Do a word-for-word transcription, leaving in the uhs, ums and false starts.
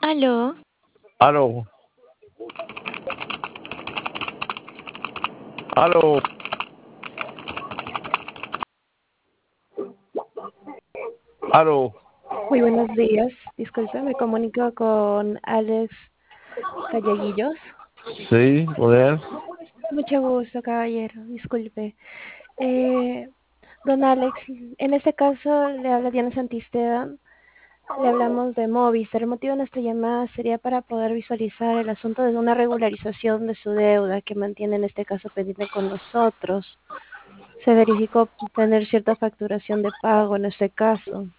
Aló, Aló, aló, aló. Muy buenos días. Disculpe, me comunico con Alex Calleguillos. Sí, poder. Mucho gusto, caballero. Disculpe. Eh, don Alex, en este caso le habla Diana Santisteban. Le hablamos de Movistar. El motivo de nuestra llamada sería para poder visualizar el asunto de una regularización de su deuda que mantiene en este caso pendiente con nosotros. Se verificó tener cierta facturación de pago en este caso.